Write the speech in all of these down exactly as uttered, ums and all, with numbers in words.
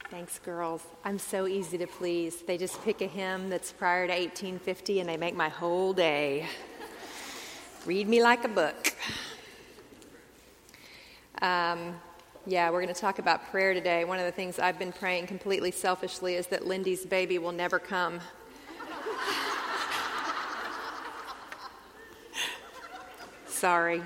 Thanks, girls. I'm so easy to please. They just pick a hymn that's prior to eighteen fifty and they make my whole day. Read me like a book. Um, yeah, we're going to talk about prayer today. One of the things I've been praying completely selfishly is that Lindy's baby will never come. Sorry.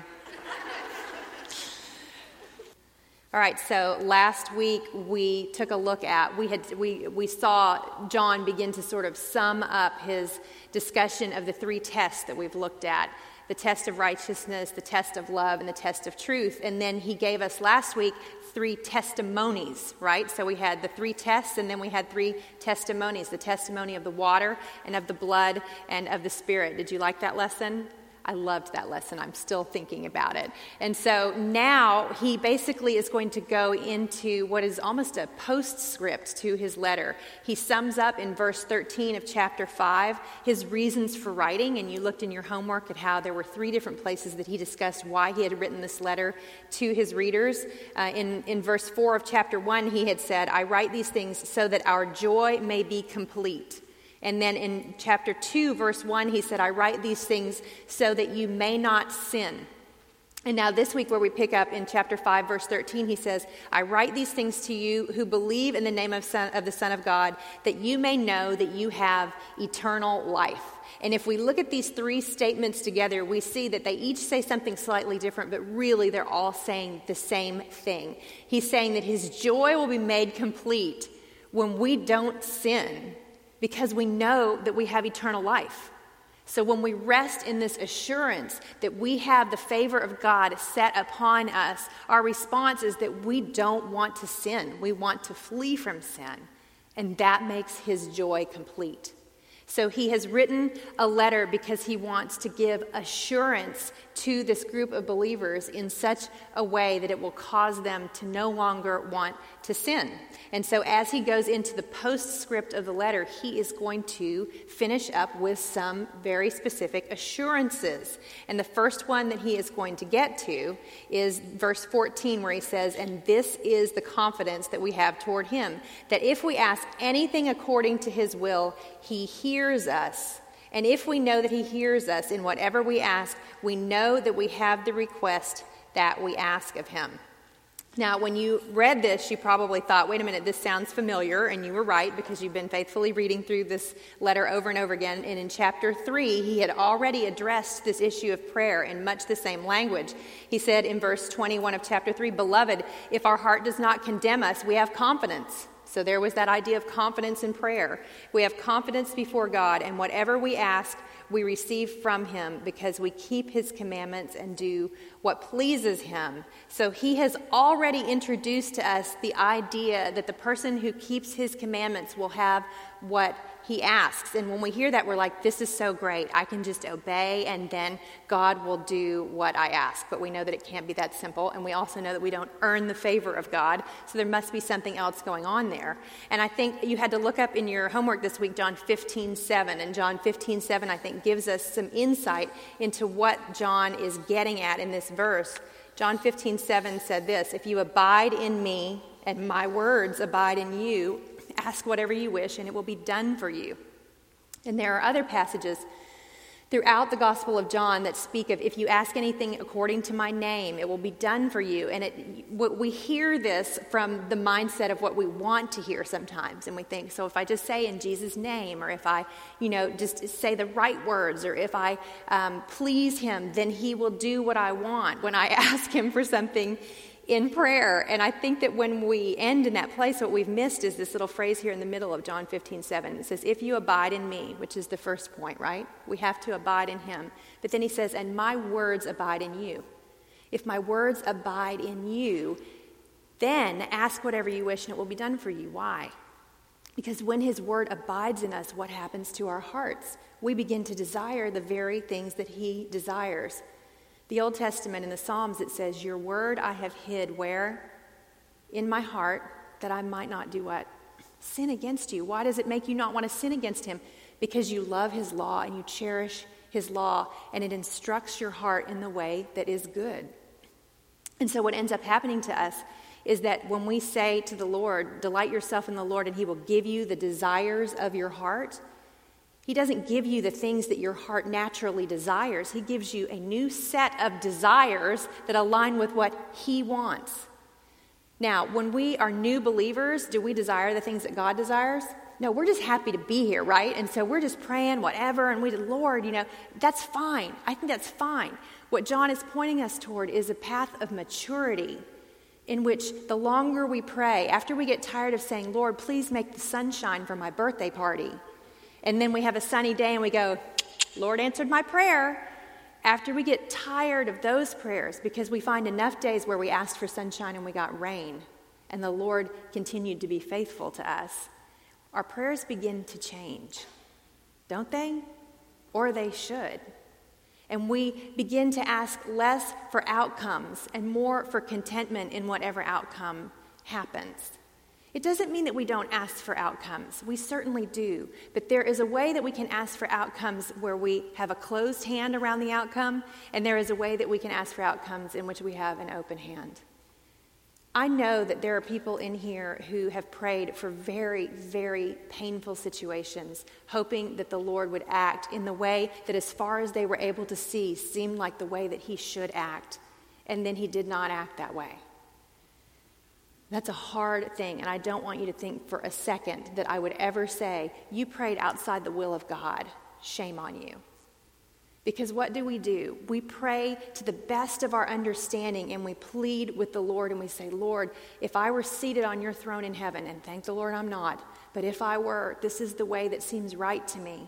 All right, so last week we took a look at, we had we we saw John begin to sort of sum up his discussion of the three tests that we've looked at, the test of righteousness, the test of love, and the test of truth. And then he gave us last week three testimonies, right? So we had the three tests, and then we had three testimonies, the testimony of the water and of the blood and of the Spirit. Did you like that lesson? I loved that lesson. I'm still thinking about it. And so now he basically is going to go into what is almost a postscript to his letter. He sums up in verse thirteen of chapter five his reasons for writing. And you looked in your homework at how there were three different places that he discussed why he had written this letter to his readers. Uh, in, in verse four of chapter one, he had said, I write these things so that our joy may be complete. And then in chapter two, verse one, he said, I write these things so that you may not sin. And now this week where we pick up in chapter five, verse thirteen, he says, I write these things to you who believe in the name of, son, of the Son of God, that you may know that you have eternal life. And if we look at these three statements together, we see that they each say something slightly different, but really they're all saying the same thing. He's saying that his joy will be made complete when we don't sin, because we know that we have eternal life. So when we rest in this assurance that we have the favor of God set upon us, our response is that we don't want to sin. We want to flee from sin. And that makes his joy complete. So he has written a letter because he wants to give assurance to this group of believers in such a way that it will cause them to no longer want to sin. And so as he goes into the postscript of the letter, he is going to finish up with some very specific assurances. And the first one that he is going to get to is verse fourteen, where he says, and this is the confidence that we have toward him, that if we ask anything according to his will, he hears us. And if we know that he hears us in whatever we ask, we know that we have the request that we ask of him. Now, when you read this, you probably thought, wait a minute, this sounds familiar, and you were right because you've been faithfully reading through this letter over and over again. And in chapter three, he had already addressed this issue of prayer in much the same language. He said in verse twenty-one of chapter three, Beloved, if our heart does not condemn us, we have confidence. So there was that idea of confidence in prayer. We have confidence before God, and whatever we ask, we receive from him because we keep his commandments and do what pleases him. So he has already introduced to us the idea that the person who keeps his commandments will have what he asks. And when we hear that, we're like, this is so great. I can just obey and then God will do what I ask. But we know that it can't be that simple. And we also know that we don't earn the favor of God. So there must be something else going on there. And I think you had to look up in your homework this week, John fifteen seven. And John fifteen seven, I think, gives us some insight into what John is getting at in this verse. John fifteen seven said this, if you abide in me and my words abide in you, ask whatever you wish, and it will be done for you. And there are other passages throughout the Gospel of John that speak of, if you ask anything according to my name, it will be done for you. And it, we hear this from the mindset of what we want to hear sometimes. And we think, so if I just say in Jesus' name, or if I, you know, just say the right words, or if I um, please him, then he will do what I want when I ask him for something in prayer. And I think that when we end in that place, what we've missed is this little phrase here in the middle of John fifteen seven. It says, if you abide in me, which is the first point, right? We have to abide in him. But then he says, and my words abide in you. If my words abide in you, then ask whatever you wish and it will be done for you. Why? Because when his word abides in us, what happens to our hearts? We begin to desire the very things that he desires. The Old Testament in the Psalms, it says, your word I have hid where? In my heart, that I might not do what? Sin against you. Why does it make you not want to sin against him? Because you love his law and you cherish his law, and it instructs your heart in the way that is good. And so what ends up happening to us is that when we say to the Lord, delight yourself in the Lord and he will give you the desires of your heart, he doesn't give you the things that your heart naturally desires. He gives you a new set of desires that align with what he wants. Now, when we are new believers, do we desire the things that God desires? No, we're just happy to be here, right? And so we're just praying whatever, and we did, Lord, you know, that's fine. I think that's fine. What John is pointing us toward is a path of maturity in which the longer we pray, after we get tired of saying, Lord, please make the sun shine for my birthday party, and then we have a sunny day and we go, Lord answered my prayer. After we get tired of those prayers, because we find enough days where we asked for sunshine and we got rain, and the Lord continued to be faithful to us, our prayers begin to change, don't they? Or they should. And we begin to ask less for outcomes and more for contentment in whatever outcome happens. It doesn't mean that we don't ask for outcomes. We certainly do. But there is a way that we can ask for outcomes where we have a closed hand around the outcome, and there is a way that we can ask for outcomes in which we have an open hand. I know that there are people in here who have prayed for very, very painful situations, hoping that the Lord would act in the way that, as far as they were able to see, seemed like the way that he should act. And then he did not act that way. That's a hard thing, and I don't want you to think for a second that I would ever say, you prayed outside the will of God. Shame on you. Because what do we do? We pray to the best of our understanding, and we plead with the Lord, and we say, Lord, if I were seated on your throne in heaven, and thank the Lord I'm not, but if I were, this is the way that seems right to me.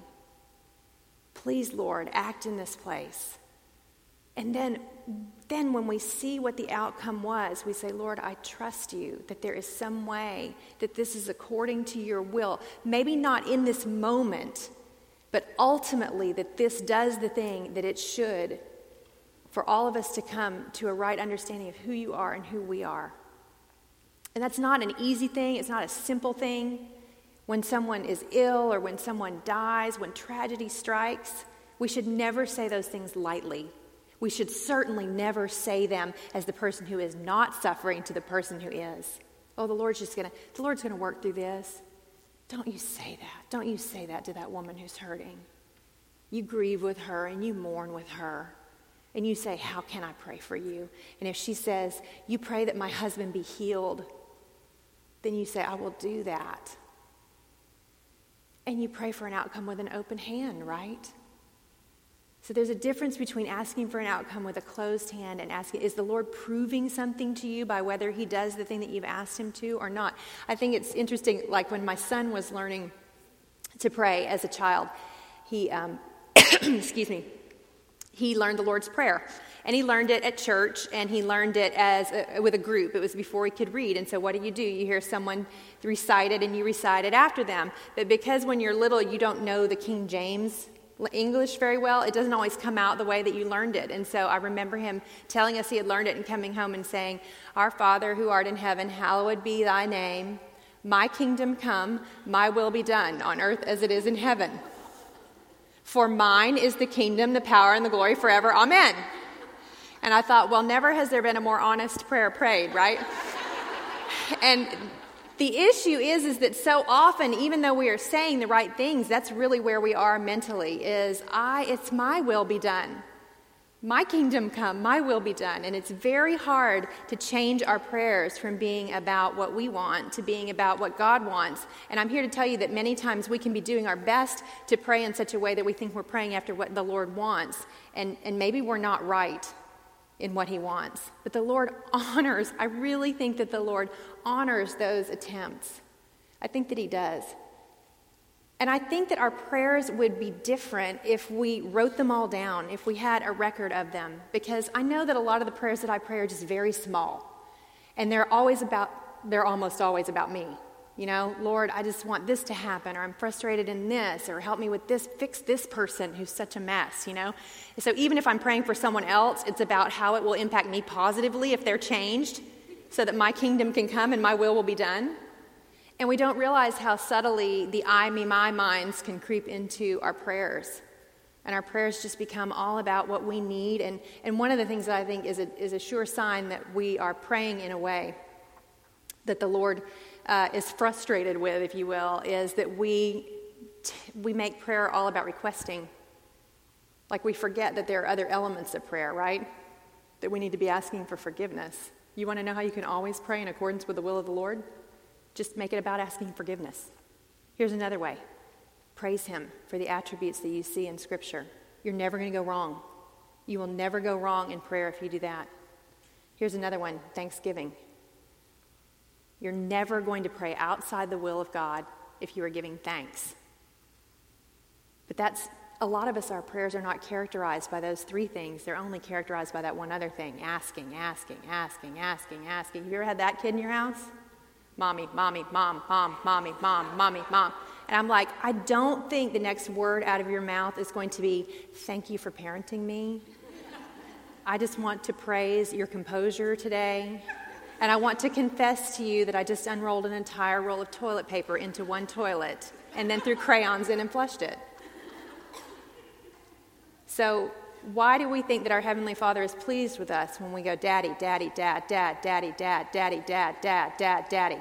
Please, Lord, act in this place. And then, then when we see what the outcome was, we say, Lord, I trust you that there is some way that this is according to your will. Maybe not in this moment, but ultimately that this does the thing that it should for all of us to come to a right understanding of who you are and who we are. And that's not an easy thing. It's not a simple thing. When someone is ill or when someone dies, when tragedy strikes, we should never say those things lightly. We should certainly never say them as the person who is not suffering to the person who is. Oh, the Lord's just going to, the Lord's going to work through this. Don't you say that. Don't you say that to that woman who's hurting. You grieve with her and you mourn with her. And you say, how can I pray for you? And if she says, you pray that my husband be healed, then you say, I will do that. And you pray for an outcome with an open hand, right? So there's a difference between asking for an outcome with a closed hand and asking, is the Lord proving something to you by whether he does the thing that you've asked him to or not? I think it's interesting, like when my son was learning to pray as a child, he, um, excuse me, he learned the Lord's Prayer. And he learned it at church, and he learned it as a, with a group. It was before he could read. And so what do you do? You hear someone recite it, and you recite it after them. But because when you're little, you don't know the King James English very well, it doesn't always come out the way that you learned it. And so I remember him telling us he had learned it and coming home and saying, Our Father who art in heaven, hallowed be thy name. My kingdom come, my will be done on earth as it is in heaven. For mine is the kingdom, the power, and the glory forever. Amen. And I thought, well, never has there been a more honest prayer prayed, right? And the issue is, is that so often, even though we are saying the right things, that's really where we are mentally, is, I, it's my will be done. My kingdom come, my will be done. And it's very hard to change our prayers from being about what we want to being about what God wants. And I'm here to tell you that many times we can be doing our best to pray in such a way that we think we're praying after what the Lord wants. And, and maybe we're not right in what he wants. But the Lord honors, I really think that the Lord honors those attempts. I think that he does. And I think that our prayers would be different if we wrote them all down, if we had a record of them. Because I know that a lot of the prayers that I pray are just very small. And they're always about, they're almost always about me. You know, Lord, I just want this to happen, or I'm frustrated in this, or help me with this, fix this person who's such a mess, you know. And so even if I'm praying for someone else, it's about how it will impact me positively if they're changed, so that my kingdom can come and my will will be done. And we don't realize how subtly the I, me, my minds can creep into our prayers. And our prayers just become all about what we need. And, and one of the things that I think is a, is a sure sign that we are praying in a way that the Lord uh, is frustrated with, if you will, is that we t- we make prayer all about requesting. Like we forget that there are other elements of prayer, right? That we need to be asking for forgiveness. You want to know how you can always pray in accordance with the will of the Lord? Just make it about asking forgiveness. Here's another way. Praise him for the attributes that you see in Scripture. You're never going to go wrong. You will never go wrong in prayer if you do that. Here's another one, thanksgiving. You're never going to pray outside the will of God if you are giving thanks. But that's, a lot of us, our prayers are not characterized by those three things. They're only characterized by that one other thing, asking, asking, asking, asking, asking. Have you ever had that kid in your house? Mommy, mommy, mom, mom, mommy, mom, mommy, mom. And I'm like, I don't think the next word out of your mouth is going to be, thank you for parenting me. I just want to praise your composure today. And I want to confess to you that I just unrolled an entire roll of toilet paper into one toilet and then threw crayons in and flushed it. So why do we think that our Heavenly Father is pleased with us when we go, Daddy, Daddy, Dad, Dad, Daddy, Dad, Daddy, Dad, Dad, Dad, Daddy?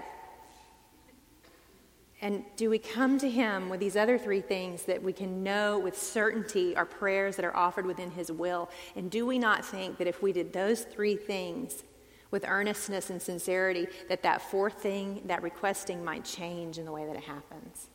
And do we come to him with these other three things that we can know with certainty are prayers that are offered within his will? And do we not think that if we did those three things with earnestness and sincerity, that that fourth thing, that requesting, might change in the way that it happens?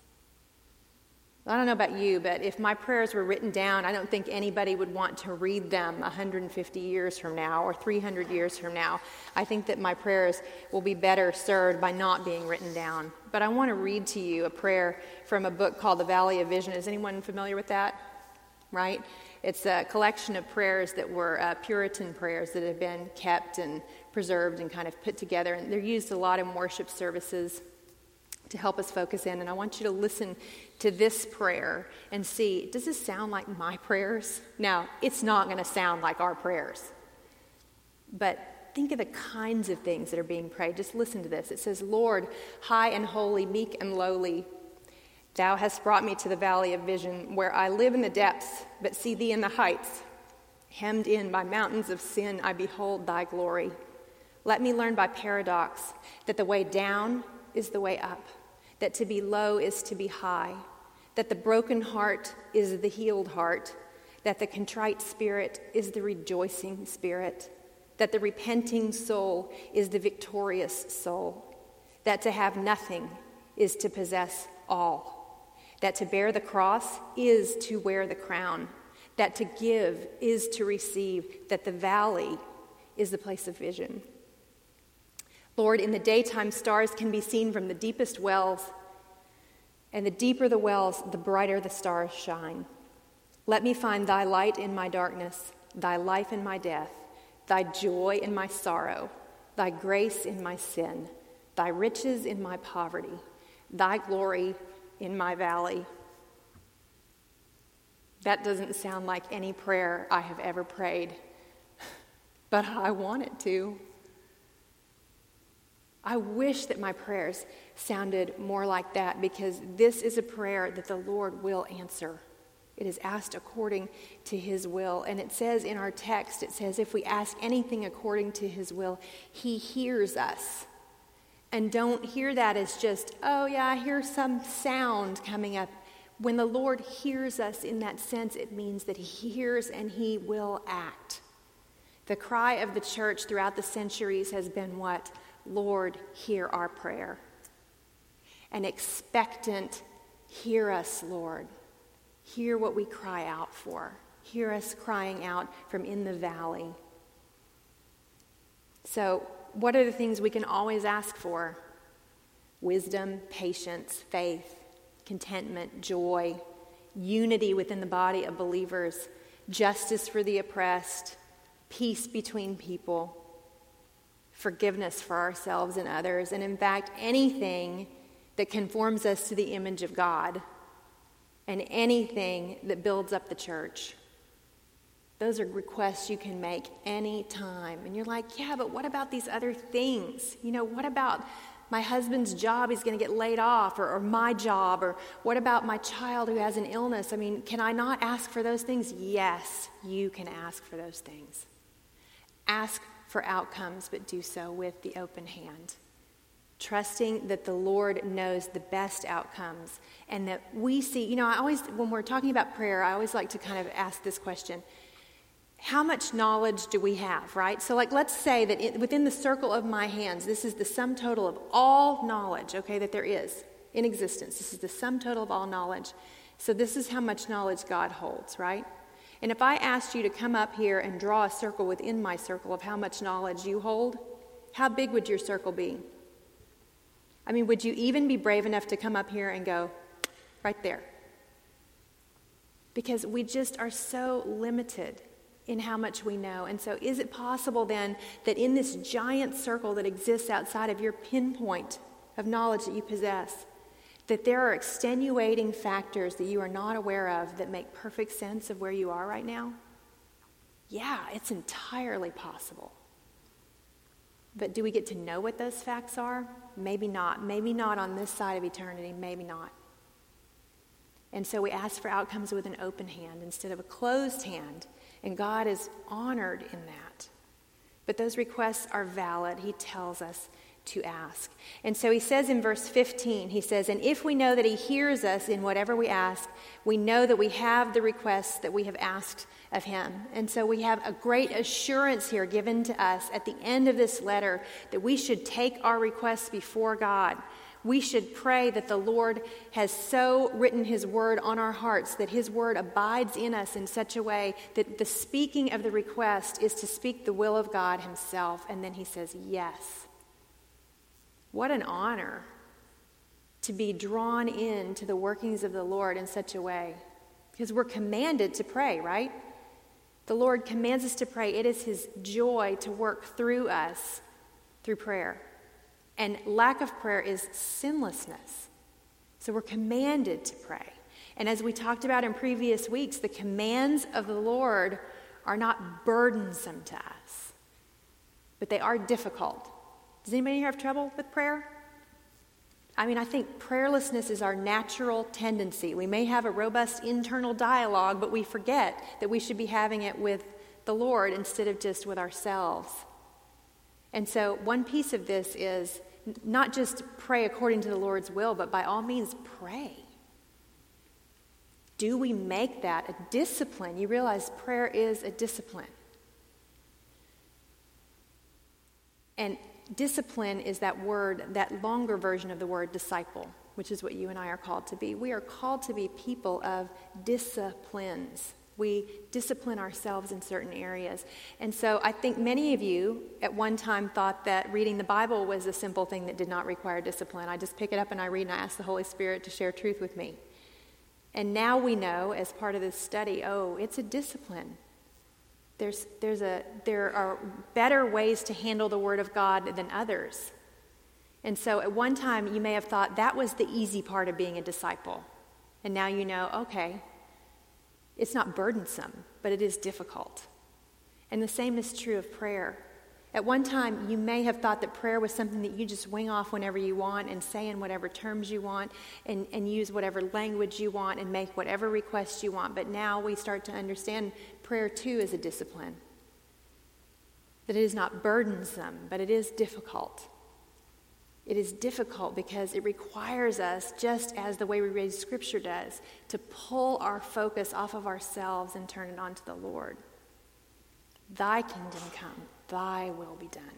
I don't know about you, but if my prayers were written down, I don't think anybody would want to read them one hundred fifty years from now or three hundred years from now. I think that my prayers will be better served by not being written down. But I want to read to you a prayer from a book called The Valley of Vision. Is anyone familiar with that? Right? It's a collection of prayers that were uh, Puritan prayers that have been kept and preserved and kind of put together. And they're used a lot in worship services to help us focus in. And I want you to listen to this prayer and see, does this sound like my prayers? Now, it's not going to sound like our prayers. But think of the kinds of things that are being prayed. Just listen to this. It says, Lord, high and holy, meek and lowly, thou hast brought me to the valley of vision, where I live in the depths, but see thee in the heights. Hemmed in by mountains of sin, I behold thy glory. Let me learn by paradox that the way down is the way up, that to be low is to be high, that the broken heart is the healed heart, that the contrite spirit is the rejoicing spirit, that the repenting soul is the victorious soul, that to have nothing is to possess all, that to bear the cross is to wear the crown, that to give is to receive, that the valley is the place of vision. Lord, in the daytime, stars can be seen from the deepest wells, and the deeper the wells, the brighter the stars shine. Let me find thy light in my darkness, thy life in my death, thy joy in my sorrow, thy grace in my sin, thy riches in my poverty, thy glory in my valley. That doesn't sound like any prayer I have ever prayed, but I want it to. I wish that my prayers sounded more like that, because this is a prayer that the Lord will answer. It is asked according to his will. And it says in our text, it says, if we ask anything according to his will, he hears us. And don't hear that as just, oh yeah, I hear some sound coming up. When the Lord hears us in that sense, it means that he hears and he will act. The cry of the church throughout the centuries has been what? Lord, hear our prayer. An expectant, hear us, Lord. Hear what we cry out for. Hear us crying out from in the valley. So, what are the things we can always ask for? Wisdom, patience, faith, contentment, joy, unity within the body of believers, justice for the oppressed, peace between people, forgiveness for ourselves and others, and in fact, anything that conforms us to the image of God, and anything that builds up the church. Those are requests you can make any time. And you're like, yeah, but what about these other things? You know, what about my husband's job, he's going to get laid off, or, or my job, or what about my child who has an illness? I mean, can I not ask for those things? Yes, you can ask for those things. Ask for outcomes, but do so with the open hand. trusting that the Lord knows the best outcomes and that we see, you know, I always, when we're talking about prayer, I always like to kind of ask this question. How much knowledge do we have, right? So like, let's say that it, within the circle of my hands, this is the sum total of all knowledge, okay, that there is in existence. This is the sum total of all knowledge. So this is how much knowledge God holds, right? And if I asked you to come up here and draw a circle within my circle of how much knowledge you hold, how big would your circle be? I mean, would you even be brave enough to come up here and go, right there? Because we just are so limited in how much we know. And so is it possible then that in this giant circle that exists outside of your pinpoint of knowledge that you possess, that there are extenuating factors that you are not aware of that make perfect sense of where you are right now? Yeah, it's entirely possible. But do we get to know what those facts are? Maybe not. Maybe not on this side of eternity. Maybe not. And so we ask for outcomes with an open hand instead of a closed hand. And God is honored in that. But those requests are valid, he tells us to ask. And so he says in verse fifteen, he says, and if we know that he hears us in whatever we ask, we know that we have the requests that we have asked of him. And so we have a great assurance here given to us at the end of this letter that we should take our requests before God. We should pray that the Lord has so written his word on our hearts that his word abides in us in such a way that the speaking of the request is to speak the will of God himself. And then he says, yes. What an honor to be drawn into the workings of the Lord in such a way. Because we're commanded to pray, right? The Lord commands us to pray. It is his joy to work through us through prayer. And lack of prayer is sinlessness. So we're commanded to pray. And as we talked about in previous weeks, the commands of the Lord are not burdensome to us, but they are difficult. Does anybody here have trouble with prayer? I mean, I think prayerlessness is our natural tendency. We may have a robust internal dialogue, but we forget that we should be having it with the Lord instead of just with ourselves. And so one piece of this is not just pray according to the Lord's will, but by all means pray. Do we make that a discipline? You realize prayer is a discipline. And discipline is that word, that longer version of the word disciple, which is what you and I are called to be. We are called to be people of disciplines. We discipline ourselves in certain areas. And so I think many of you at one time thought that reading the Bible was a simple thing that did not require discipline. I just pick it up and I read and I ask the Holy Spirit to share truth with me. And now we know as part of this study, oh, it's a discipline. There's, there's a, there are better ways to handle the Word of God than others. And so at one time you may have thought that was the easy part of being a disciple. And now you know, okay, it's not burdensome, but it is difficult. And the same is true of prayer. At one time, you may have thought that prayer was something that you just wing off whenever you want and say in whatever terms you want and, and use whatever language you want and make whatever requests you want. But now we start to understand prayer, too, is a discipline. That it is not burdensome, but it is difficult. It is difficult because it requires us, just as the way we read Scripture does, to pull our focus off of ourselves and turn it onto the Lord. Thy kingdom come, thy will be done.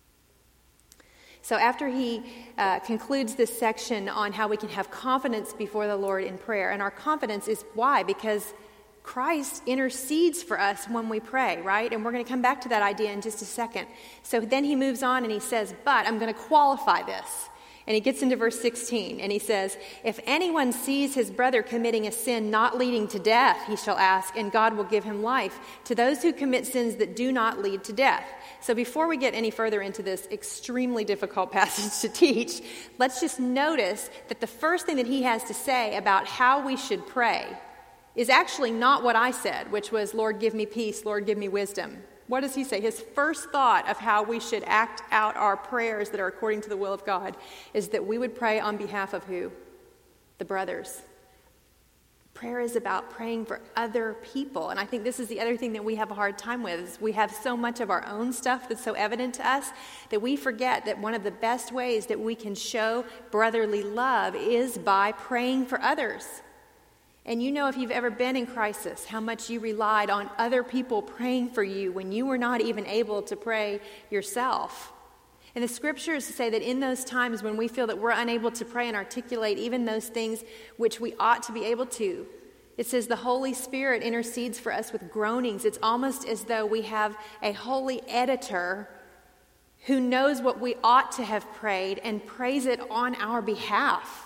So after he uh, concludes this section on how we can have confidence before the Lord in prayer, and our confidence is why? Because Christ intercedes for us when we pray, right? And we're going to come back to that idea in just a second. So then he moves on and he says, but I'm going to qualify this. And he gets into verse sixteen and he says, if anyone sees his brother committing a sin not leading to death, he shall ask, and God will give him life. To those who commit sins that do not lead to death. So before we get any further into this extremely difficult passage to teach, let's just notice that the first thing that he has to say about how we should pray is actually not what I said, which was, Lord, give me peace, Lord, give me wisdom. What does he say? His first thought of how we should act out our prayers that are according to the will of God is that we would pray on behalf of who? The brothers. Prayer is about praying for other people. And I think this is the other thing that we have a hard time with, is we have so much of our own stuff that's so evident to us that we forget that one of the best ways that we can show brotherly love is by praying for others. And you know, if you've ever been in crisis, how much you relied on other people praying for you when you were not even able to pray yourself. And the scriptures say that in those times when we feel that we're unable to pray and articulate even those things which we ought to be able to, it says the Holy Spirit intercedes for us with groanings. It's almost as though we have a holy editor who knows what we ought to have prayed and prays it on our behalf.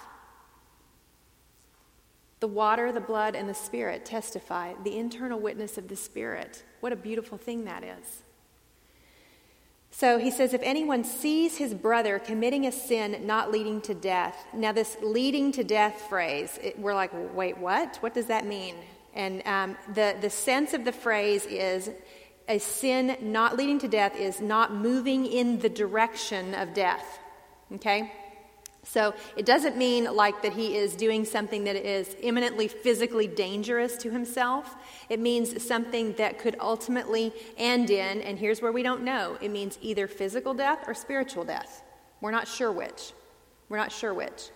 The water, the blood, and the Spirit testify, the internal witness of the Spirit. What a beautiful thing that is. So he says, if anyone sees his brother committing a sin not leading to death. Now this leading to death phrase, it, we're like, wait, what? What does that mean? And um, the, the sense of the phrase is a sin not leading to death is not moving in the direction of death. Okay? So it doesn't mean like that he is doing something that is imminently physically dangerous to himself. It means something that could ultimately end in, and here's where we don't know, it means either physical death or spiritual death. We're not sure which. We're not sure which.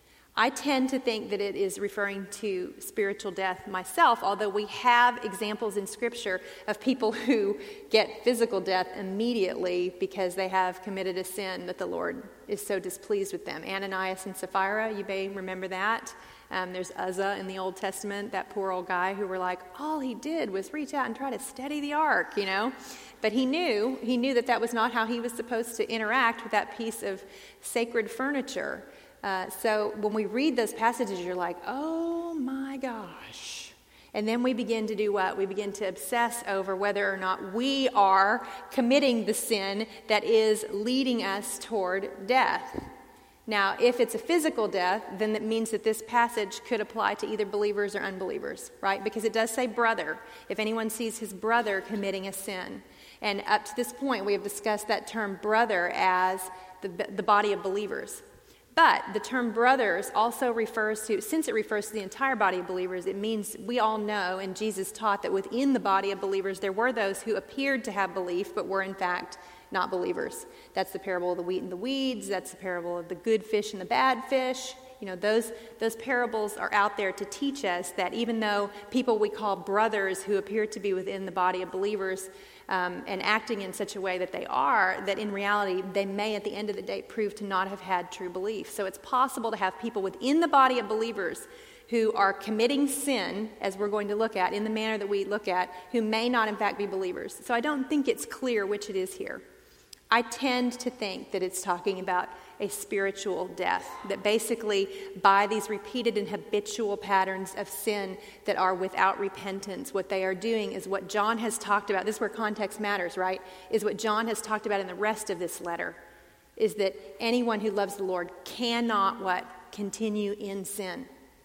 I tend to think that it is referring to spiritual death myself, although we have examples in Scripture of people who get physical death immediately because they have committed a sin that the Lord is so displeased with them. Ananias and Sapphira, you may remember that. Um, there's Uzzah in the Old Testament, that poor old guy who were like, all he did was reach out and try to steady the ark, you know. But he knew, he knew that that was not how he was supposed to interact with that piece of sacred furniture. Uh, so when we read those passages, you're like, oh my gosh. And then we begin to do what? We begin to obsess over whether or not we are committing the sin that is leading us toward death. Now, if it's a physical death, then that means that this passage could apply to either believers or unbelievers, right? Because it does say brother, if anyone sees his brother committing a sin. And up to this point, we have discussed that term brother as the, the body of believers. But the term brothers also refers to, since it refers to the entire body of believers, it means we all know, and Jesus taught that within the body of believers there were those who appeared to have belief but were in fact not believers. That's the parable of the wheat and the weeds. That's the parable of the good fish and the bad fish. You know, those, those parables are out there to teach us that even though people we call brothers who appear to be within the body of believers um, and acting in such a way that they are, that in reality they may at the end of the day prove to not have had true belief. So it's possible to have people within the body of believers who are committing sin, as we're going to look at, in the manner that we look at, who may not in fact be believers. So I don't think it's clear which it is here. I tend to think that it's talking about a spiritual death, that basically by these repeated and habitual patterns of sin that are without repentance, what they are doing is what John has talked about. This is where context matters, right? Is what John has talked about in the rest of this letter, is that anyone who loves the Lord cannot what? Continue in sin.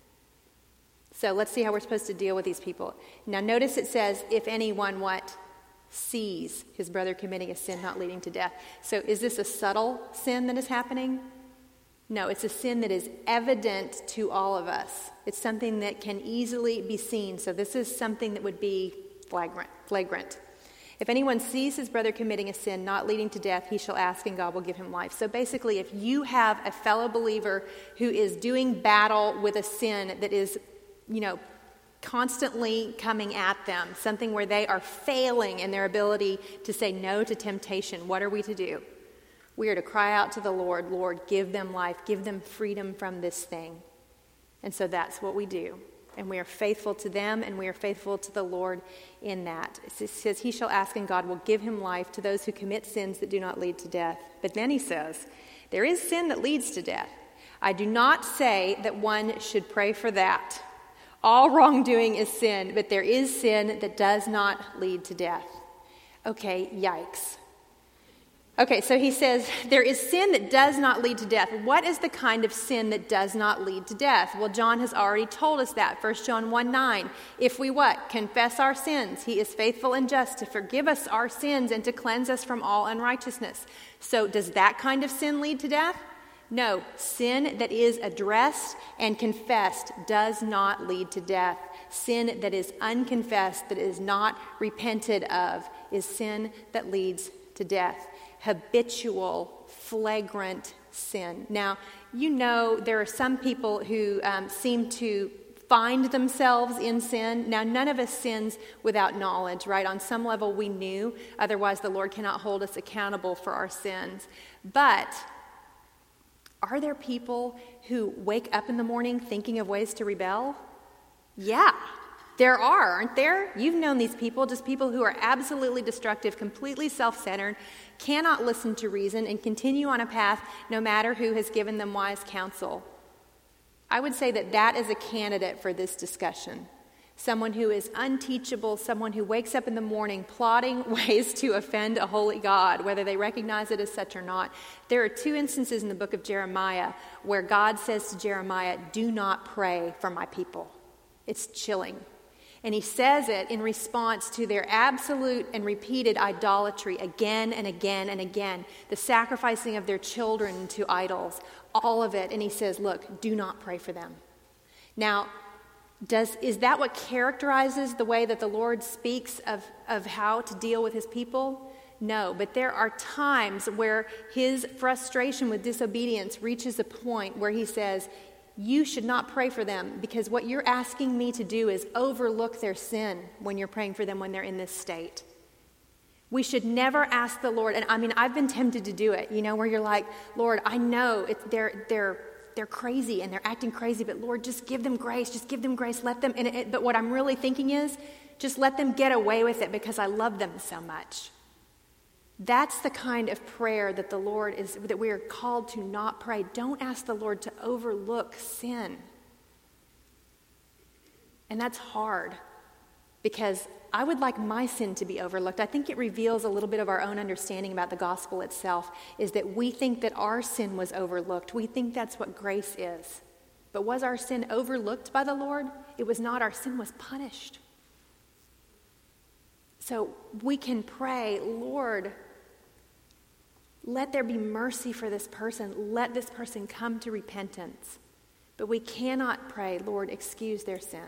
So let's see how we're supposed to deal with these people. Now notice it says, if anyone what? Sees his brother committing a sin not leading to death. So is this a subtle sin that is happening? No, it's a sin that is evident to all of us. It's something that can easily be seen. So this is something that would be flagrant. flagrant. If anyone sees his brother committing a sin not leading to death, he shall ask and God will give him life. So basically, if you have a fellow believer who is doing battle with a sin that is, you know, constantly coming at them, something where they are failing in their ability to say no to temptation, what are we to do? We are to cry out to the Lord, Lord, give them life, give them freedom from this thing. And so that's what we do. And we are faithful to them, and we are faithful to the Lord in that. It says, he shall ask, and God will give him life to those who commit sins that do not lead to death. But then he says, there is sin that leads to death. I do not say that one should pray for that. All wrongdoing is sin, but there is sin that does not lead to death. Okay, yikes. Okay, so he says, there is sin that does not lead to death. What is the kind of sin that does not lead to death? Well, John has already told us that. First John one nine. If we what? Confess our sins, he is faithful and just to forgive us our sins and to cleanse us from all unrighteousness. So does that kind of sin lead to death? No, sin that is addressed and confessed does not lead to death. Sin that is unconfessed, that is not repented of, is sin that leads to death. Habitual, flagrant sin. Now, you know there are some people who um, seem to find themselves in sin. Now, none of us sins without knowledge, right? On some level we knew, otherwise the Lord cannot hold us accountable for our sins. But are there people who wake up in the morning thinking of ways to rebel? Yeah, there are, aren't there? You've known these people, just people who are absolutely destructive, completely self-centered, cannot listen to reason, and continue on a path no matter who has given them wise counsel. I would say that that is a candidate for this discussion. Someone who is unteachable, someone who wakes up in the morning plotting ways to offend a holy God, whether they recognize it as such or not. There are two instances in the book of Jeremiah where God says to Jeremiah, "Do not pray for my people." It's chilling. And he says it in response to their absolute and repeated idolatry again and again and again, the sacrificing of their children to idols, all of it. And he says, look, do not pray for them. Now, does is that what characterizes the way that the Lord speaks of, of how to deal with his people? No, but there are times where his frustration with disobedience reaches a point where he says, you should not pray for them, because what you're asking me to do is overlook their sin when you're praying for them when they're in this state. We should never ask the Lord, and I mean, I've been tempted to do it, you know, where you're like, Lord, I know it, they're they're they're crazy and they're acting crazy, but Lord, just give them grace, just give them grace, let them, and it, but what I'm really thinking is, just let them get away with it because I love them so much. That's the kind of prayer that the Lord is, that we are called to not pray. Don't ask the Lord to overlook sin. And that's hard, because I would like my sin to be overlooked. I think it reveals a little bit of our own understanding about the gospel itself, is that we think that our sin was overlooked. We think that's what grace is. But was our sin overlooked by the Lord? It was not. Our sin was punished. So we can pray, Lord, let there be mercy for this person. Let this person come to repentance. But we cannot pray, Lord, excuse their sin.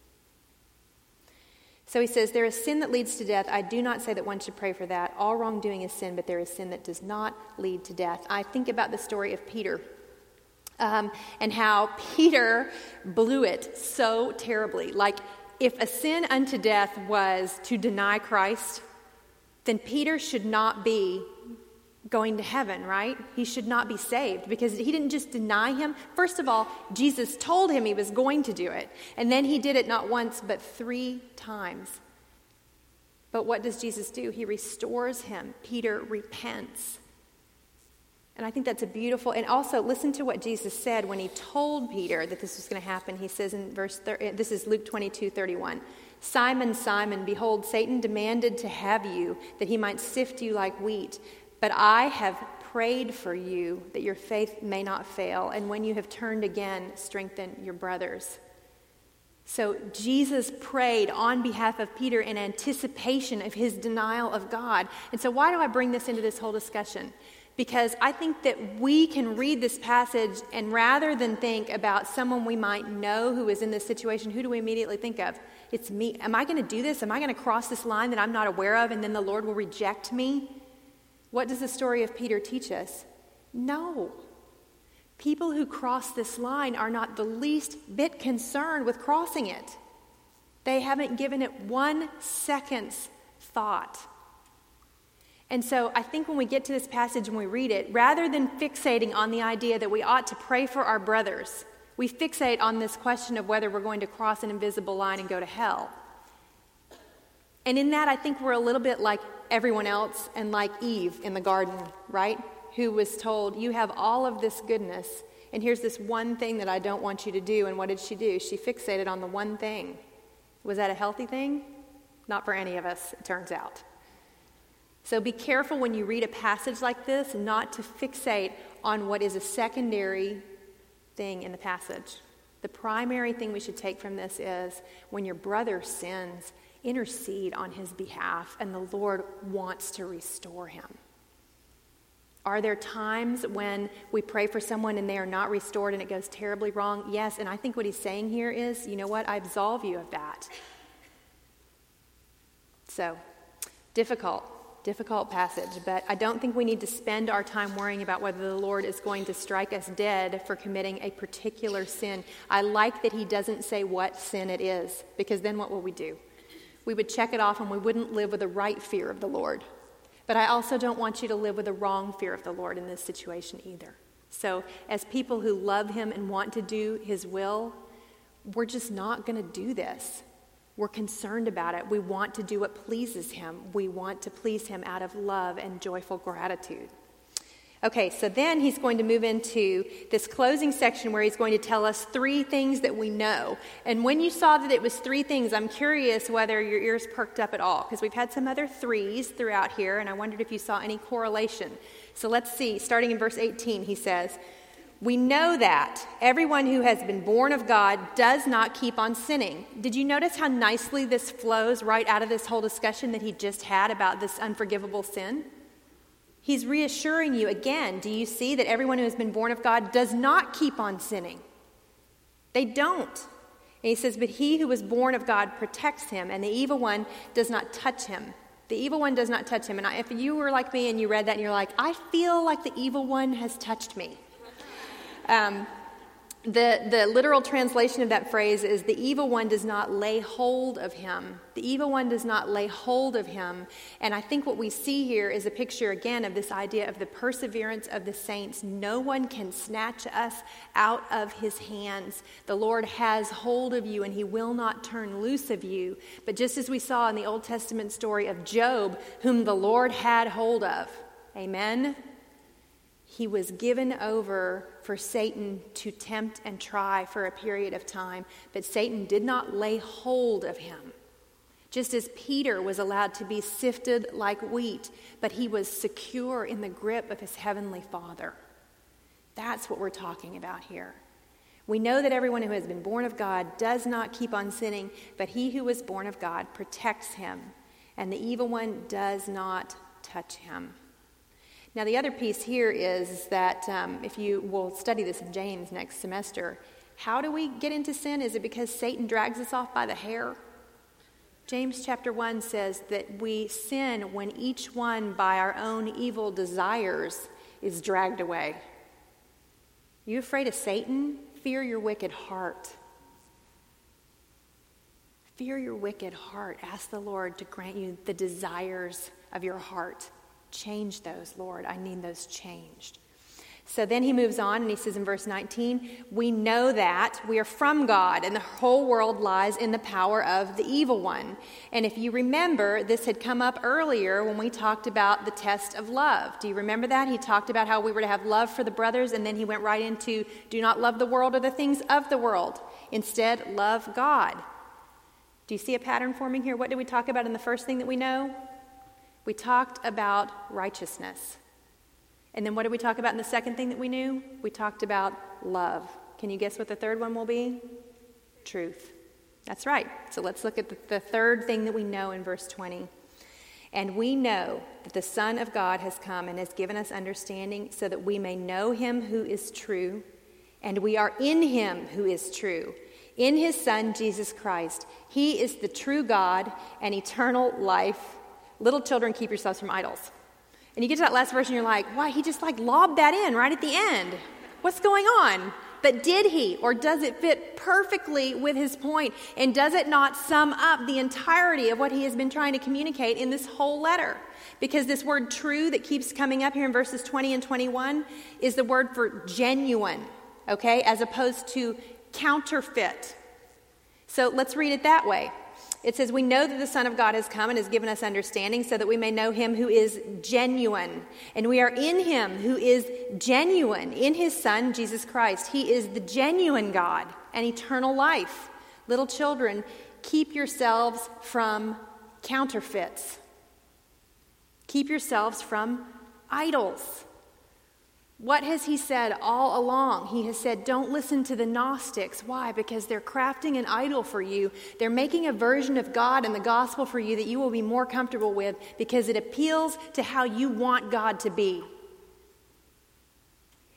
So he says, there is sin that leads to death. I do not say that one should pray for that. All wrongdoing is sin, but there is sin that does not lead to death. I think about the story of Peter um, and how Peter blew it so terribly. Like, if a sin unto death was to deny Christ, then Peter should not be going to heaven, right? He should not be saved, because he didn't just deny him. First of all, Jesus told him he was going to do it. And then he did it not once, but three times. But what does Jesus do? He restores him. Peter repents. And I think that's a beautiful, and also listen to what Jesus said when he told Peter that this was going to happen. He says in verse, thirty, this is Luke twenty-two thirty-one, Simon, Simon, behold, Satan demanded to have you, that he might sift you like wheat. But I have prayed for you that your faith may not fail, and when you have turned again, strengthen your brothers. So Jesus prayed on behalf of Peter in anticipation of his denial of God. And so why do I bring this into this whole discussion? Because I think that we can read this passage, and rather than think about someone we might know who is in this situation, who do we immediately think of? It's me. Am I going to do this? Am I going to cross this line that I'm not aware of, and then the Lord will reject me? What does the story of Peter teach us? No. People who cross this line are not the least bit concerned with crossing it. They haven't given it one second's thought. And so I think when we get to this passage and we read it, rather than fixating on the idea that we ought to pray for our brothers, we fixate on this question of whether we're going to cross an invisible line and go to hell. And in that, I think we're a little bit like everyone else, and like Eve in the garden, right? Who was told, you have all of this goodness, and here's this one thing that I don't want you to do. And what did she do? She fixated on the one thing. Was that a healthy thing? Not for any of us, it turns out. So be careful when you read a passage like this not to fixate on what is a secondary thing in the passage. The primary thing we should take from this is, when your brother sins, intercede on his behalf, and the Lord wants to restore him. Are there times when we pray for someone and they are not restored and it goes terribly wrong? Yes, and I think what he's saying here is, you know what, I absolve you of that. So, difficult, difficult passage, but I don't think we need to spend our time worrying about whether the Lord is going to strike us dead for committing a particular sin. I like that he doesn't say what sin it is, because then what will we do? We would check it off and we wouldn't live with a right fear of the Lord. But I also don't want you to live with a wrong fear of the Lord in this situation either. So as people who love him and want to do his will, we're just not going to do this. We're concerned about it. We want to do what pleases him. We want to please him out of love and joyful gratitude. Okay, so then he's going to move into this closing section where he's going to tell us three things that we know. And when you saw that it was three things, I'm curious whether your ears perked up at all, because we've had some other threes throughout here, and I wondered if you saw any correlation. So let's see, starting in verse eighteen, he says, "We know that everyone who has been born of God does not keep on sinning." Did you notice how nicely this flows right out of this whole discussion that he just had about this unforgivable sin? He's reassuring you again. Do you see that everyone who has been born of God does not keep on sinning? They don't. And he says, "But he who was born of God protects him, and the evil one does not touch him." The evil one does not touch him. And I, if you were like me and you read that and you're like, I feel like the evil one has touched me. Um, the, the literal translation of that phrase is, the evil one does not lay hold of him. The evil one does not lay hold of him. And I think what we see here is a picture again of this idea of the perseverance of the saints. No one can snatch us out of his hands. The Lord has hold of you and he will not turn loose of you. But just as we saw in the Old Testament story of Job, whom the Lord had hold of, amen? He was given over for Satan to tempt and try for a period of time, but Satan did not lay hold of him. Just as Peter was allowed to be sifted like wheat, but he was secure in the grip of his heavenly Father. That's what we're talking about here. We know that everyone who has been born of God does not keep on sinning, but he who was born of God protects him, and the evil one does not touch him. Now, the other piece here is that um, if you will study this in James next semester, how do we get into sin? Is it because Satan drags us off by the hair? James chapter one says that we sin when each one by our own evil desires is dragged away. Are you afraid of Satan? Fear your wicked heart. Fear your wicked heart. Ask the Lord to grant you the desires of your heart. Change those, Lord. I need those changed. So then he moves on and he says in verse nineteen, we know that we are from God and the whole world lies in the power of the evil one. And if you remember, this had come up earlier when we talked about the test of love. Do you remember that? He talked about how we were to have love for the brothers, and then he went right into do not love the world or the things of the world. Instead, love God. Do you see a pattern forming here? What did we talk about in the first thing that we know? We talked about righteousness. And then what did we talk about in the second thing that we knew? We talked about love. Can you guess what the third one will be? Truth. That's right. So let's look at the, the third thing that we know in verse twenty. And we know that the Son of God has come and has given us understanding so that we may know him who is true, and we are in him who is true, in his Son, Jesus Christ. He is the true God and eternal life. Little children, keep yourselves from idols. And you get to that last verse and you're like, why, he just like lobbed that in right at the end. What's going on? But did he, or does it fit perfectly with his point? And does it not sum up the entirety of what he has been trying to communicate in this whole letter? Because this word true that keeps coming up here in verses twenty and twenty-one is the word for genuine, okay, as opposed to counterfeit. So let's read it that way. It says, we know that the Son of God has come and has given us understanding so that we may know him who is genuine. And we are in him who is genuine, in his Son, Jesus Christ. He is the genuine God and eternal life. Little children, keep yourselves from counterfeits. Keep yourselves from idols. What has he said all along? He has said, don't listen to the Gnostics. Why? Because they're crafting an idol for you. They're making a version of God and the gospel for you that you will be more comfortable with because it appeals to how you want God to be.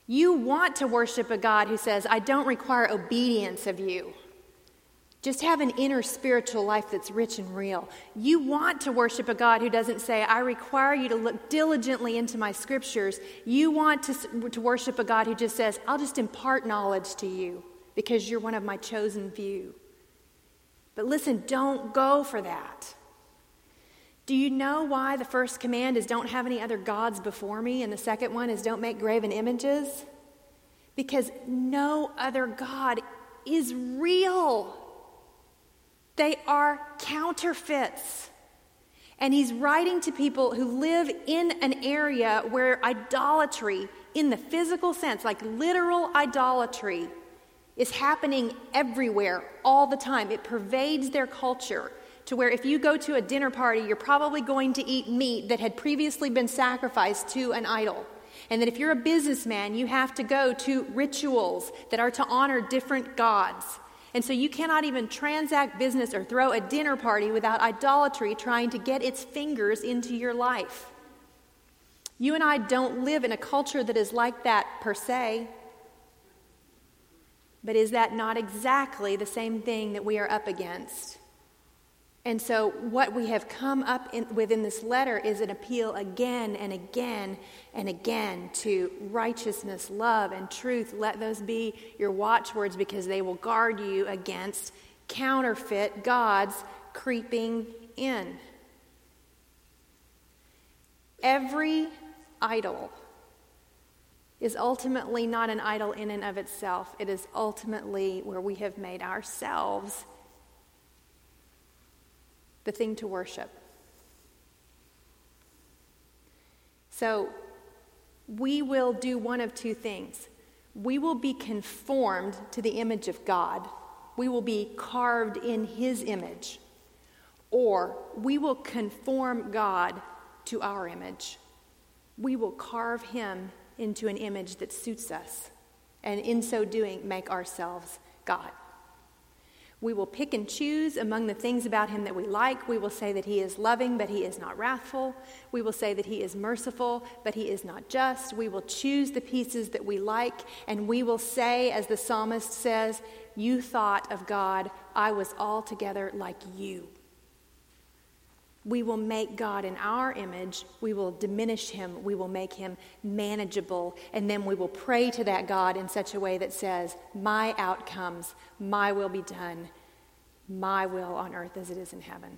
You want to worship a God who says, I don't require obedience of you. Just have an inner spiritual life that's rich and real. You want to worship a God who doesn't say, I require you to look diligently into my scriptures. You want to, to worship a God who just says, I'll just impart knowledge to you because you're one of my chosen few. But listen, don't go for that. Do you know why the first command is don't have any other gods before me and the second one is don't make graven images? Because no other God is real. They are counterfeits. And he's writing to people who live in an area where idolatry, in the physical sense, like literal idolatry, is happening everywhere all the time. It pervades their culture. To where if you go to a dinner party, you're probably going to eat meat that had previously been sacrificed to an idol. And that if you're a businessman, you have to go to rituals that are to honor different gods. And so you cannot even transact business or throw a dinner party without idolatry trying to get its fingers into your life. You and I don't live in a culture that is like that per se. But is that not exactly the same thing that we are up against? And so what we have come up in, with in this letter is an appeal again and again and again to righteousness, love, and truth. Let those be your watchwords because they will guard you against counterfeit gods creeping in. Every idol is ultimately not an idol in and of itself. It is ultimately where we have made ourselves the thing to worship. So we will do one of two things. We will be conformed to the image of God. We will be carved in his image. Or we will conform God to our image. We will carve him into an image that suits us. And in so doing, make ourselves God. We will pick and choose among the things about him that we like. We will say that he is loving, but he is not wrathful. We will say that he is merciful, but he is not just. We will choose the pieces that we like, and we will say, as the psalmist says, you thought of God, I was altogether like you. We will make God in our image. We will diminish him. We will make him manageable. And then we will pray to that God in such a way that says, my outcomes, my will be done, my will on earth as it is in heaven.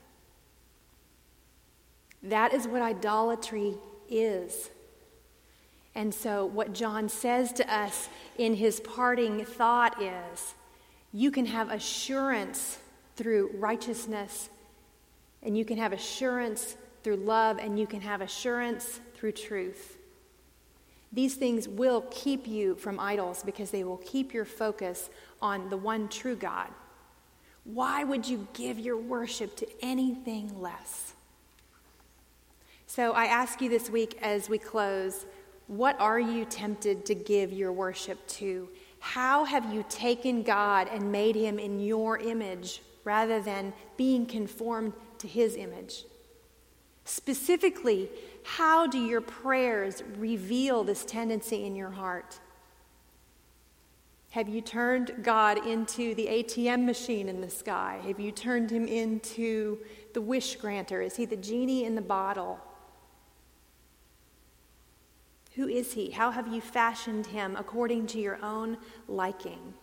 That is what idolatry is. And so what John says to us in his parting thought is, you can have assurance through righteousness, and you can have assurance through love, and you can have assurance through truth. These things will keep you from idols because they will keep your focus on the one true God. Why would you give your worship to anything less? So I ask you this week as we close, what are you tempted to give your worship to? How have you taken God and made him in your image rather than being conformed to his image? Specifically, how do your prayers reveal this tendency in your heart? Have you turned God into the A T M machine in the sky? Have you turned him into the wish granter? Is he the genie in the bottle? Who is he? How have you fashioned him according to your own liking?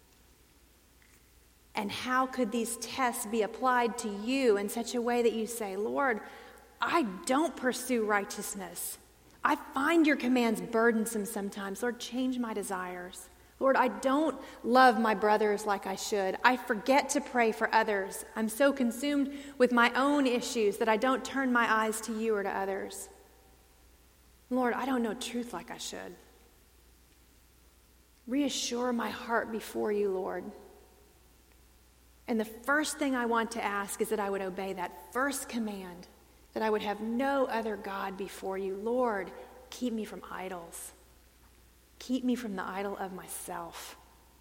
And how could these tests be applied to you in such a way that you say, Lord, I don't pursue righteousness. I find your commands burdensome sometimes. Lord, change my desires. Lord, I don't love my brothers like I should. I forget to pray for others. I'm so consumed with my own issues that I don't turn my eyes to you or to others. Lord, I don't know truth like I should. Reassure my heart before you, Lord. And the first thing I want to ask is that I would obey that first command, that I would have no other God before you. Lord, keep me from idols. Keep me from the idol of myself.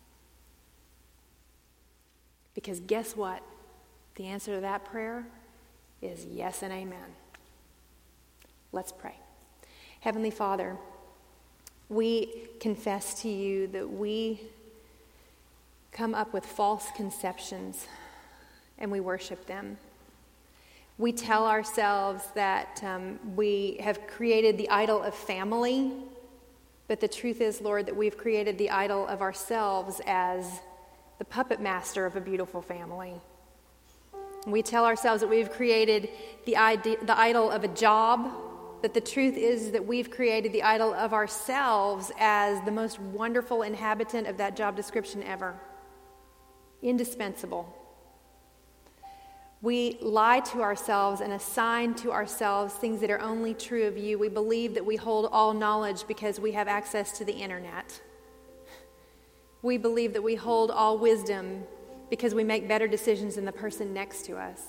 Because guess what? The answer to that prayer is yes and amen. Let's pray. Heavenly Father, We confess to you that we come up with false conceptions and we worship them. We tell ourselves that um, we have created the idol of family, but the truth is, Lord, that we've created the idol of ourselves as the puppet master of a beautiful family. We tell ourselves that we've created the, ide- the idol of a job, but the truth is that we've created the idol of ourselves as the most wonderful inhabitant of that job description ever. Indispensable. We lie to ourselves and assign to ourselves things that are only true of you. We believe that we hold all knowledge because we have access to the internet. We believe that we hold all wisdom because we make better decisions than the person next to us.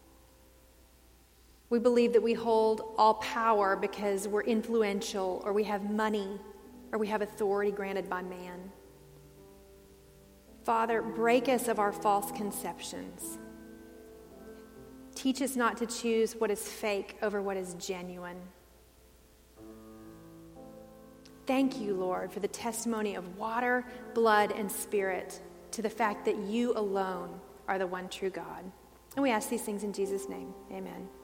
We believe that we hold all power because we're influential, or we have money, or we have authority granted by man. Father, break us of our false conceptions. Teach us not to choose what is fake over what is genuine. Thank you, Lord, for the testimony of water, blood, and spirit to the fact that you alone are the one true God. And we ask these things in Jesus' name. Amen.